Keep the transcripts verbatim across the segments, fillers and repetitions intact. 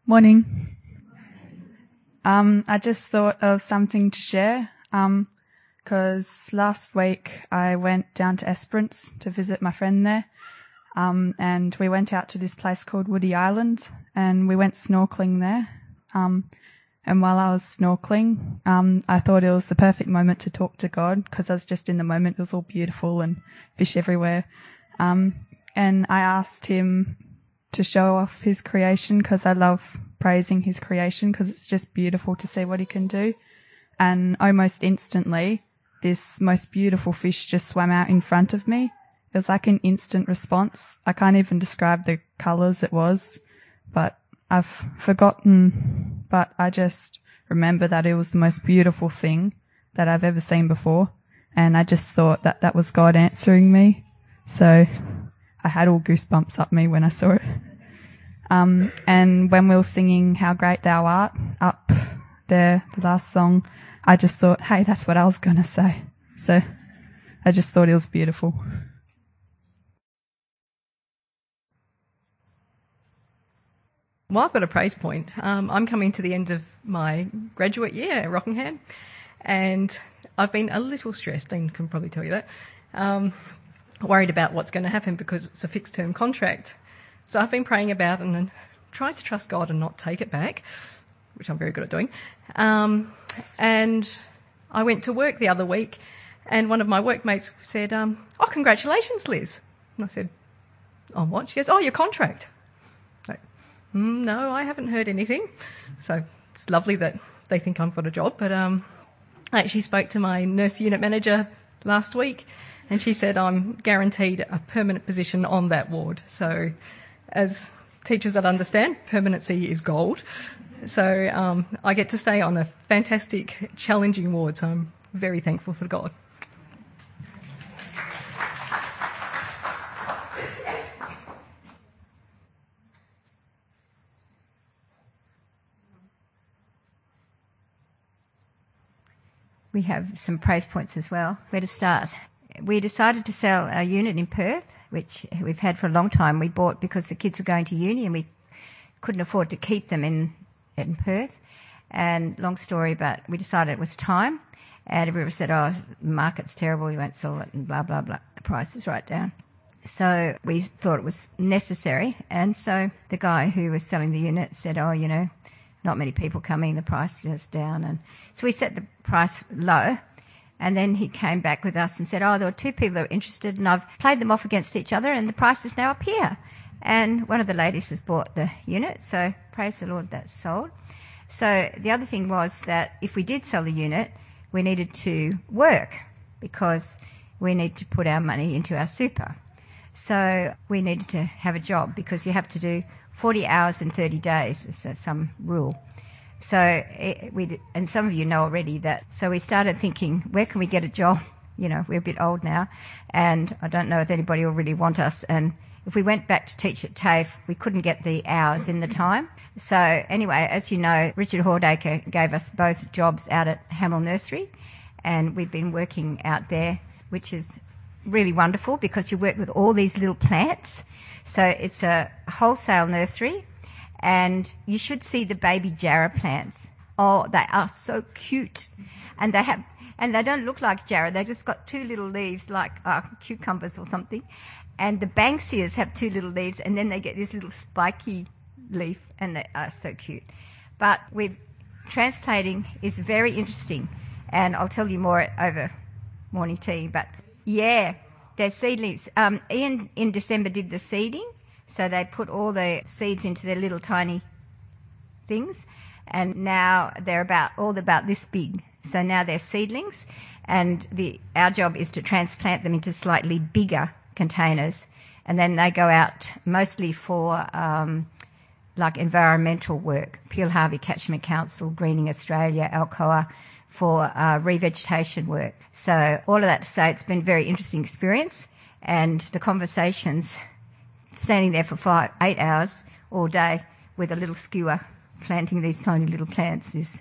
Morning. Um, I just thought of something to share, um, 'cause last week I went down to Esperance to visit my friend there, um, and we went out to this place called Woody Island, and we went snorkeling there. Um, and while I was snorkeling, um, I thought it was the perfect moment to talk to God, 'cause I was just in the moment. It was all beautiful and fish everywhere. Um, and I asked him to show off his creation, 'cause I love praising his creation, 'cause it's just beautiful to see what he can do. And almost instantly, this most beautiful fish just swam out in front of me. It was like an instant response. I can't even describe the colours it was, but I've forgotten, but I just remember that it was the most beautiful thing that I've ever seen before. And I just thought that that was God answering me. So I had all goosebumps up me when I saw it. Um, and when we were singing How Great Thou Art up there, the last song, I just thought, hey, that's what I was going to say. So I just thought it was beautiful. Well, I've got a praise point. Um, I'm coming to the end of my graduate year at Rockingham, and I've been a little stressed, Dean can probably tell you that, um, worried about what's going to happen because it's a fixed-term contract. So I've been praying about it and tried to trust God and not take it back, which I'm very good at doing. Um, and I went to work the other week, and one of my workmates said, um, oh, congratulations, Liz. And I said, on what? She goes, oh, your contract. Like, mm, no, I haven't heard anything. So it's lovely that they think I've got a job. But um, I actually spoke to my nurse unit manager last week, and she said I'm guaranteed a permanent position on that ward. So as teachers that understand, permanency is gold. So um, I get to stay on a fantastic, challenging ward, so I'm very thankful for God. We have some praise points as well. Where to start? We decided to sell a unit in Perth, which we've had for a long time. We bought because the kids were going to uni and we couldn't afford to keep them in, in Perth. And long story, but we decided it was time. And everyone said, oh, the market's terrible, you won't sell it, and blah, blah, blah. The price is right down. So we thought it was necessary. And so the guy who was selling the unit said, oh, you know, not many people coming, the price is down. And so we set the price low. And then he came back with us and said, oh, there were two people that were interested and I've played them off against each other and the price is now up here. And one of the ladies has bought the unit, so praise the Lord that's sold. So the other thing was that if we did sell the unit, we needed to work because we need to put our money into our super. So we needed to have a job because you have to do forty hours in thirty days. It's some rule. So it, we, and some of you know already that, so we started thinking, where can we get a job? You know, we're a bit old now, and I don't know if anybody will really want us. And if we went back to teach at TAFE, we couldn't get the hours in the time. So anyway, as you know, Richard Hordacre gave us both jobs out at Hamel Nursery, and we've been working out there, which is really wonderful because you work with all these little plants. So it's a wholesale nursery. And you should see the baby jarrah plants. Oh, they are so cute. And they have, and they don't look like jarrah. They just got two little leaves like uh, cucumbers or something. And the banksias have two little leaves and then they get this little spiky leaf and they are so cute. But with transplanting is very interesting. And I'll tell you more over morning tea. But yeah, they're seedlings. Um, Ian in December did the seeding. So they put all the seeds into their little tiny things, and now they're about all about this big. So now they're seedlings, and the our job is to transplant them into slightly bigger containers, and then they go out mostly for um, like environmental work, Peel Harvey Catchment Council, Greening Australia, Alcoa, for uh, revegetation work. So all of that to say, it's been a very interesting experience, and the conversations. Standing there for five, eight hours all day with a little skewer planting these tiny little plants is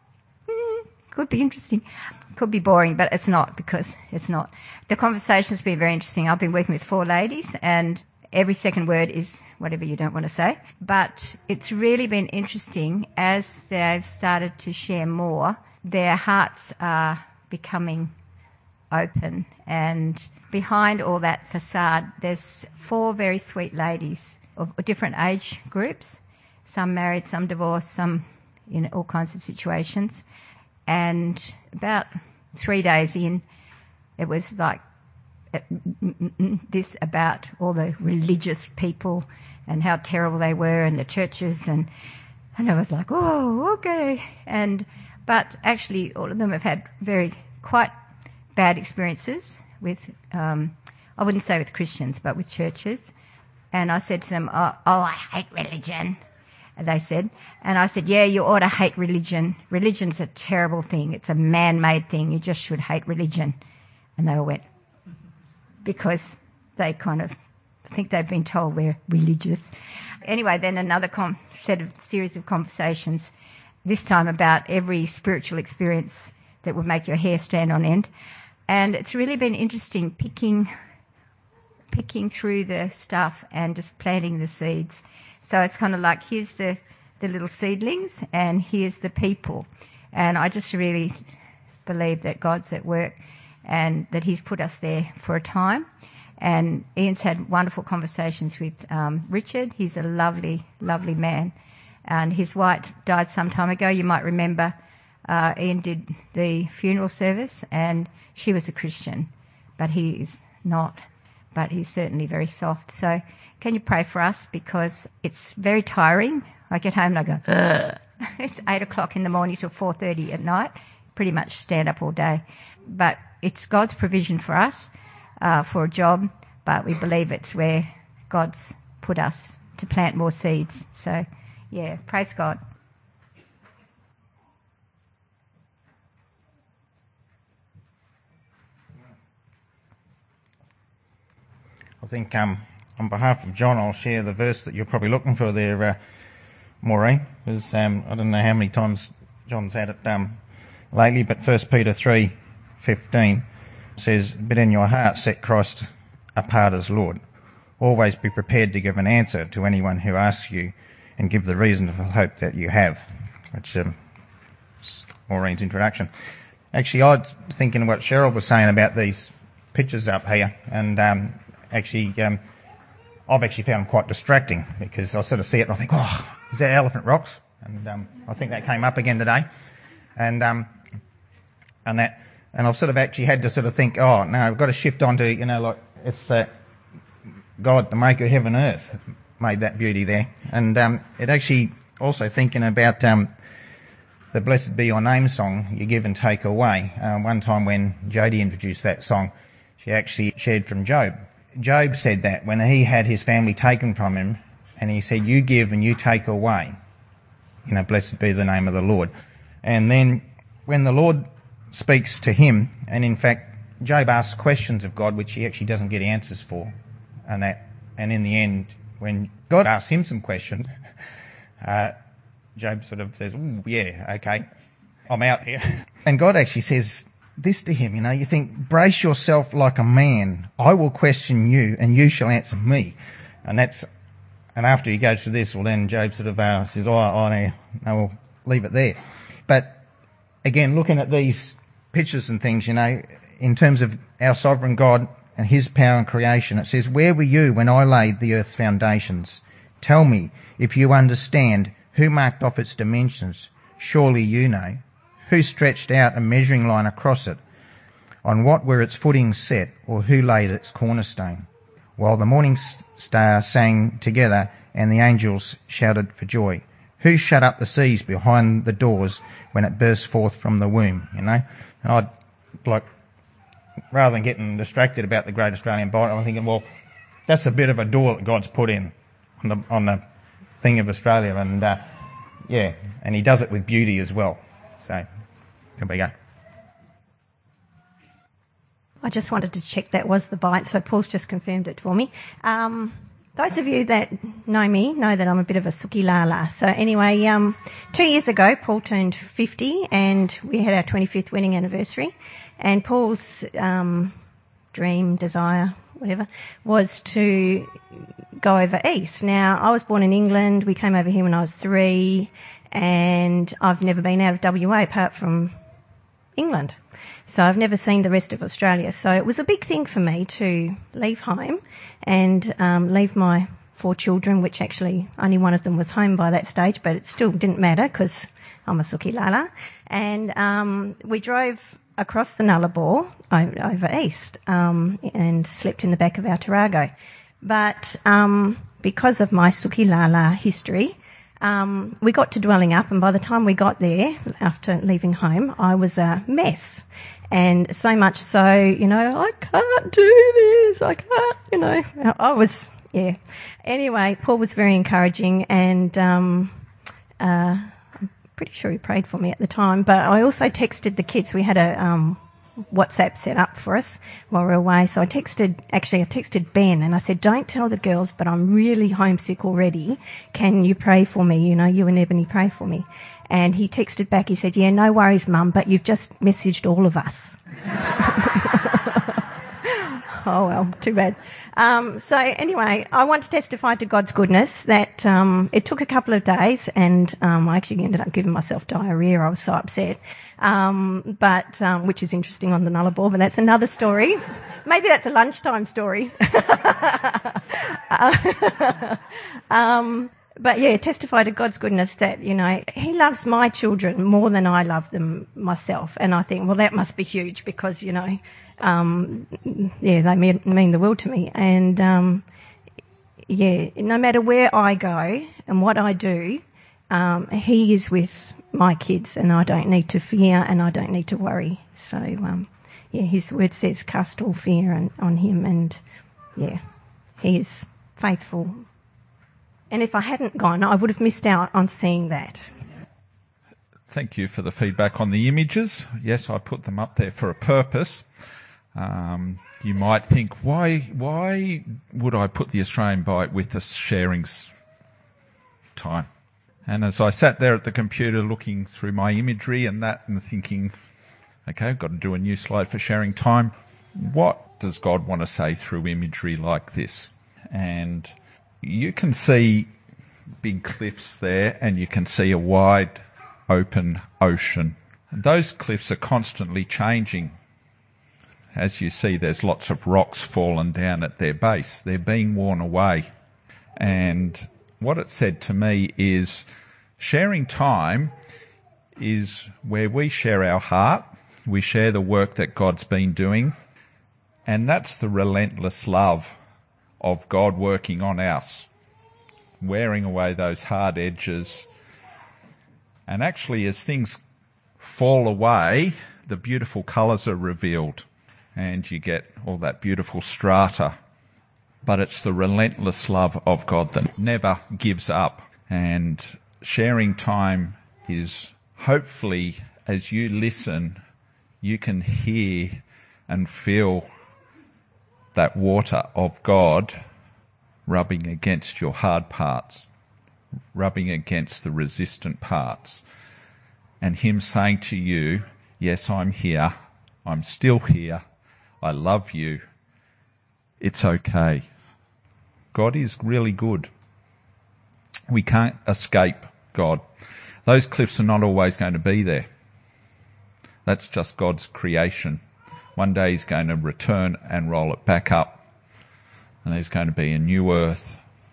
mm, could be interesting. Could be boring, but it's not because it's not. The conversation's been very interesting. I've been working with four ladies and every second word is whatever you don't want to say. But it's really been interesting as they've started to share more. Their hearts are becoming open, and behind all that facade, there's four very sweet ladies of different age groups, some married, some divorced, some in all kinds of situations. And about three days in, it was like this about all the religious people and how terrible they were and the churches, and and I was like, oh, okay. And but actually, all of them have had very quite bad experiences with, um, I wouldn't say with Christians, but with churches. And I said to them, oh, oh I hate religion. And they said, and I said, yeah, you ought to hate religion. Religion's a terrible thing. It's a man-made thing. You just should hate religion. And they all went, because they kind of think they've been told we're religious. Anyway, then another com- set of series of conversations, this time about every spiritual experience that would make your hair stand on end. And it's really been interesting picking picking through the stuff and just planting the seeds. So it's kind of like, here's the, the little seedlings and here's the people. And I just really believe that God's at work and that he's put us there for a time. And Ian's had wonderful conversations with um, Richard. He's a lovely, lovely man. And his wife died some time ago. You might remember uh, Ian did the funeral service, and she was a Christian, but he is not. But he's certainly very soft. So can you pray for us? Because it's very tiring. I get home and I go, ugh. It's eight o'clock in the morning till four thirty at night. Pretty much stand up all day. But it's God's provision for us, uh, for a job, but we believe it's where God's put us to plant more seeds. So, yeah, praise God. I think um, on behalf of John, I'll share the verse that you're probably looking for there, uh, Maureen, because um, I don't know how many times John's had it um, lately, but First Peter three fifteen says, but in your heart set Christ apart as Lord. Always be prepared to give an answer to anyone who asks you, and give the reason for the hope that you have. Which um, is Maureen's introduction. Actually, I was thinking what Cheryl was saying about these pictures up here, and um, actually, um, I've actually found them quite distracting, because I sort of see it and I think, oh, is that Elephant Rocks? And um, I think that came up again today. And um, and that, and I've sort of actually had to sort of think, oh, no, I've got to shift on to, you know, like, it's that God, the maker of heaven and earth, made that beauty there. And um, it actually also thinking about um, the Blessed Be Your Name song, You Give and Take Away. Um, one time when Jodie introduced that song, she actually shared from Job. Job said that when he had his family taken from him, and he said, you give and you take away. You know, blessed be the name of the Lord. And then when the Lord speaks to him, and in fact, Job asks questions of God which he actually doesn't get answers for. And that, and in the end, when God asks him some questions, uh, Job sort of says, ooh, yeah, okay, I'm out here. And God actually says this to him, you know, you think, brace yourself like a man. I will question you and you shall answer me. And that's, and after he goes to this, well then Job sort of uh, says, oh, I know, we'll leave it there. But again, looking at these pictures and things, you know, in terms of our sovereign God and his power and creation, it says, where were you when I laid the earth's foundations? Tell me, if you understand, who marked off its dimensions? Surely you know. Who stretched out a measuring line across it? On what were its footings set, or who laid its cornerstone? While the morning star sang together and the angels shouted for joy. Who shut up the seas behind the doors when it burst forth from the womb, you know? And I'd, like, rather than getting distracted about the Great Australian Bible, I'm thinking, well, that's a bit of a door that God's put in on the, on the thing of Australia. And, uh, yeah, and he does it with beauty as well. So, there we go. I just wanted to check that was the bite, so Paul's just confirmed it for me. Um, those of you that know me know that I'm a bit of a suki lala. So anyway, um, two years ago, Paul turned fifty and we had our twenty-fifth wedding anniversary. And Paul's um, dream, desire, whatever, was to go over east. Now, I was born in England. We came over here when I was three, and I've never been out of W A apart from England. So I've never seen the rest of Australia. So it was a big thing for me to leave home and um, leave my four children, which actually only one of them was home by that stage, but it still didn't matter because I'm a Suki Lala. And um, we drove across the Nullarbor over east um, and slept in the back of our Tarago. But um, because of my Suki Lala history, um, we got to Dwelling Up, and by the time we got there, after leaving home, I was a mess. And so much so, you know, I can't do this, I can't, you know, I was, yeah. Anyway, Paul was very encouraging, and um, uh, I'm pretty sure he prayed for me at the time, but I also texted the kids. We had a um, WhatsApp set up for us while we were away, so I texted, actually I texted Ben, and I said, don't tell the girls, but I'm really homesick already. Can you pray for me? You know, you and Ebony pray for me. And he texted back, he said, yeah, no worries, Mum, but you've just messaged all of us. Oh, well, too bad. Um, so anyway, I want to testify to God's goodness that um, it took a couple of days, and um, I actually ended up giving myself diarrhoea. I was so upset. Um, but um, which is interesting on the Nullarbor, but that's another story. Maybe that's a lunchtime story. uh, um, But yeah, testify to God's goodness that, you know, he loves my children more than I love them myself. And I think, well, that must be huge because, you know, um, yeah, they mean, mean the world to me. And, um, yeah, no matter where I go and what I do, um, he is with my kids, and I don't need to fear and I don't need to worry. So, um, yeah, his word says cast all fear on, on him, and yeah, he is faithful. And if I hadn't gone, I would have missed out on seeing that. Thank you for the feedback on the images. Yes, I put them up there for a purpose. Um, you might think, why why would I put the Australian Bite with the sharings time? And as I sat there at the computer looking through my imagery and that and thinking, okay, I've got to do a new slide for sharing time. What does God want to say through imagery like this? And you can see big cliffs there, and you can see a wide open ocean. And those cliffs are constantly changing. As you see, there's lots of rocks fallen down at their base. They're being worn away. And what it said to me is sharing time is where we share our heart, we share the work that God's been doing, and that's the relentless love of God working on us, wearing away those hard edges. And actually, as things fall away, the beautiful colours are revealed, and you get all that beautiful strata. But it's the relentless love of God that never gives up. And sharing time is, hopefully, as you listen, you can hear and feel that water of God rubbing against your hard parts, rubbing against the resistant parts, and him saying to you, yes, I'm here, I'm still here, I love you, it's okay. God is really good. We can't escape God. Those cliffs are not always going to be there. That's just God's creation. One day he's going to return and roll it back up, and there's going to be a new earth.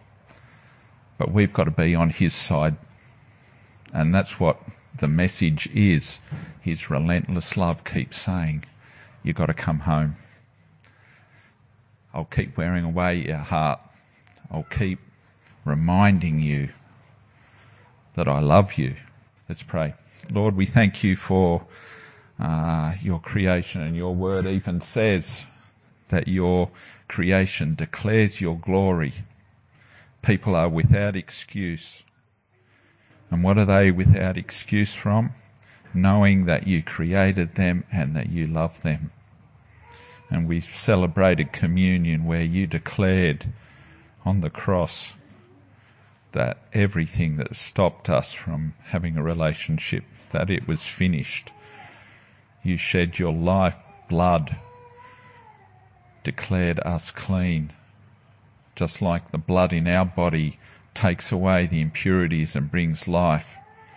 But we've got to be on his side, and that's what the message is. His relentless love keeps saying, you've got to come home. I'll keep wearing away your heart. I'll keep reminding you that I love you. Let's pray. Lord, we thank you for Uh, your creation, and your word even says that your creation declares your glory. People are without excuse. And what are they without excuse from? Knowing that you created them and that you love them. And we celebrated communion where you declared on the cross that everything that stopped us from having a relationship, that it was finished. You shed your life blood declared us clean, just like the blood in our body takes away the impurities and brings life.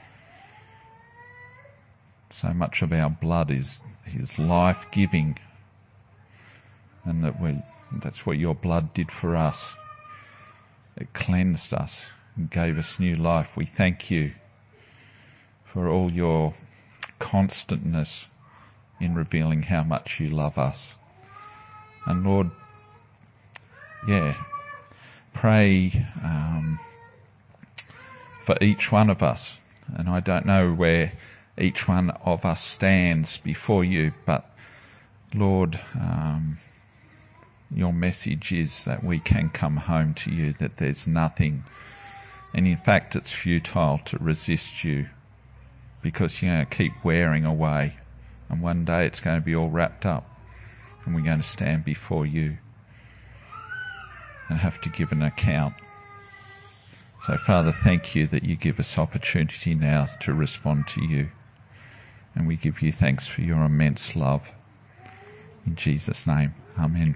So much of our blood is, is life-giving, and that we, that's what your blood did for us. It cleansed us and gave us new life. We thank you for all your constantness in revealing how much you love us. And Lord, yeah, pray um, for each one of us. And I don't know where each one of us stands before you, but Lord, um, your message is that we can come home to you, that there's nothing, and in fact it's futile to resist you, because you're going to keep wearing away, and one day it's going to be all wrapped up, and we're going to stand before you and have to give an account. So Father, thank you that you give us opportunity now to respond to you, and we give you thanks for your immense love. In Jesus' name, amen.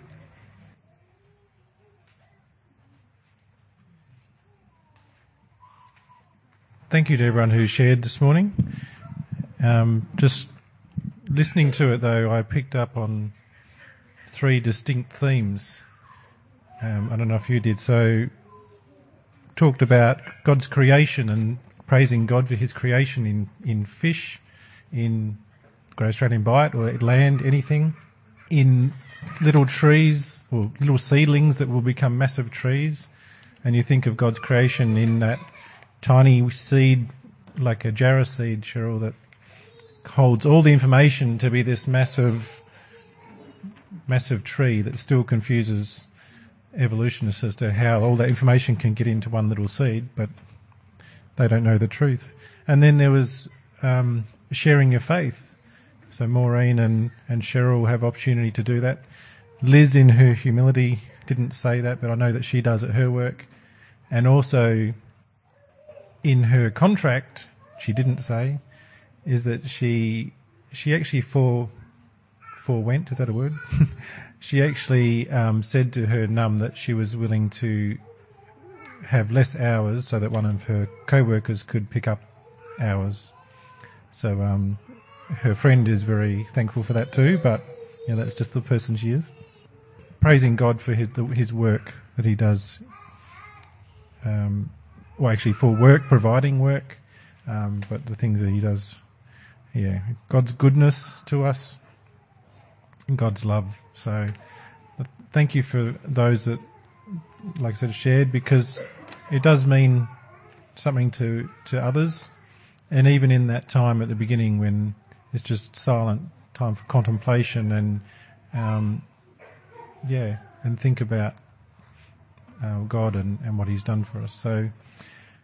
Thank you to everyone who shared this morning. Um, just listening to it though, I picked up on three distinct themes. Um, I don't know if you did. So, talked about God's creation and praising God for his creation in, in fish, in Great Australian Bight or land, anything, in little trees or little seedlings that will become massive trees. And you think of God's creation in that tiny seed, like a jarrah seed, Cheryl, that holds all the information to be this massive, massive tree that still confuses evolutionists as to how all that information can get into one little seed, but they don't know the truth. And then there was um, sharing your faith. So Maureen and, and Cheryl have opportunity to do that. Liz, in her humility, didn't say that, but I know that she does at her work. And also, in her contract, she didn't say, is that she she actually fore forewent, is that a word? She actually um, said to her num that she was willing to have less hours so that one of her co-workers could pick up hours. So um, her friend is very thankful for that too, but you know, that's just the person she is. Praising God for his his work that he does. Um, well, actually for work, providing work, um, but the things that he does, yeah, God's goodness to us, and God's love. So thank you for those that, like I said, shared, because it does mean something to, to others. And even in that time at the beginning when it's just silent time for contemplation and, um, yeah, and think about uh, God and, and what he's done for us. So